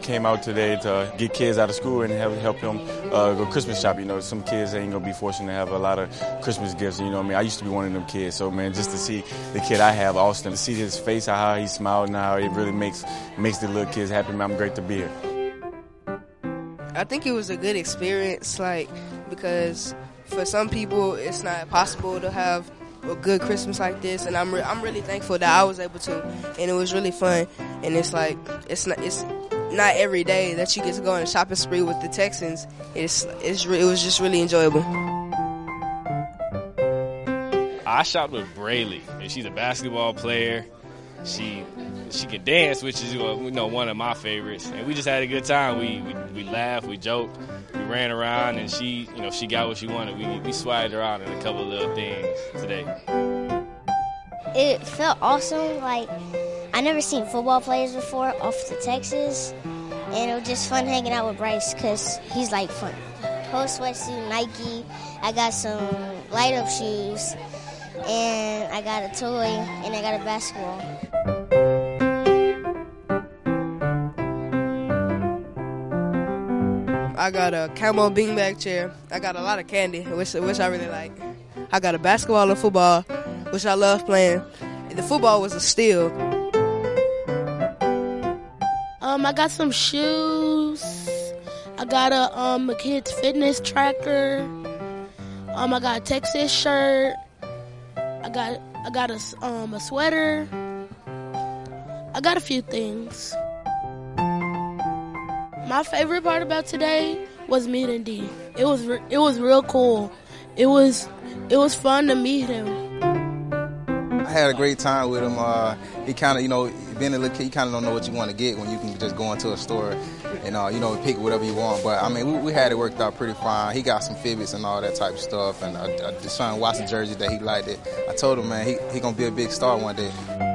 came out today to get kids out of school and help them go Christmas shop. You know, some kids ain't gonna be fortunate to have a lot of Christmas gifts. You know what I mean? I used to be one of them kids. So, man, just to see the kid I have, Austin, to see his face, how he smiled and how it really makes the little kids happy, man, I'm great to be here. I think it was a good experience, because for some people it's not possible to have a good Christmas like this, and I'm really thankful that I was able to, and it was really fun. And it's not every day that you get to go on a shopping spree with the Texans. It was just really enjoyable. I shopped with Braylee, and she's a basketball player. She can dance, which is one of my favorites. And we just had a good time. We laughed, we joked, we ran around, and she got what she wanted. We swiped her out in a couple of little things today. It felt awesome. Like, I never seen football players before off to Texas, and it was just fun hanging out with Bryce because he's like fun. Whole sweatsuit, Nike. I got some light up shoes, and I got a toy, and I got a basketball. I got a camo beanbag chair. I got a lot of candy, which I really like. I got a basketball and football, which I love playing. The football was a steal. I got some shoes. I got a kid's fitness tracker. I got a Texas shirt. I got a sweater. I got a few things. My favorite part about today was meeting D. It was real cool. It was fun to meet him. I had a great time with him. He kind of, being a little kid, you kind of don't know what you want to get when you can just go into a store and, pick whatever you want. But, I mean, we had it worked out pretty fine. He got some Fibbits and all that type of stuff, and a Deshaun Watson jersey that he liked it. I told him, man, he going to be a big star one day.